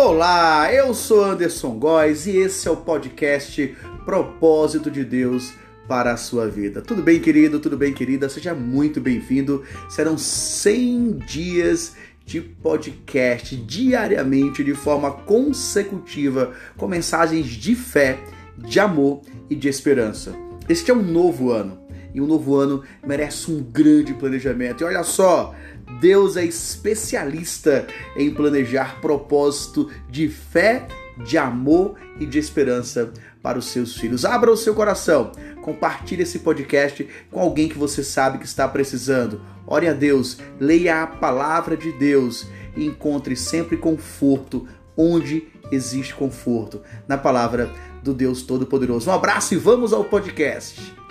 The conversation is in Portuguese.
Olá, eu sou Anderson Góes e esse é o podcast Propósito de Deus para a sua vida. Tudo bem, querido? Tudo bem, querida? Seja muito bem-vindo. Serão 100 dias de podcast diariamente, de forma consecutiva, com mensagens de fé, de amor e de esperança. Este é um novo ano e um novo ano merece um grande planejamento. E olha só, Deus é especialista em planejar propósito de fé, de amor e de esperança para os seus filhos. Abra o seu coração, compartilhe esse podcast com alguém que você sabe que está precisando. Ore a Deus, leia a palavra de Deus e encontre sempre conforto onde existe conforto, na palavra do Deus Todo-Poderoso. Um abraço e vamos ao podcast.